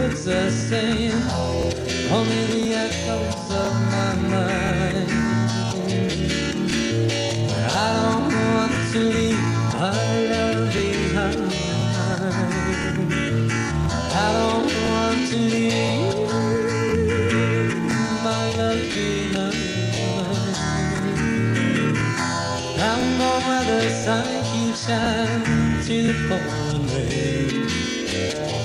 words the same, only the echoes of my mind. I don't want to leave my love behind. I don't want to leave my love behind. I'm going where the sun keeps shining to the pouring rain.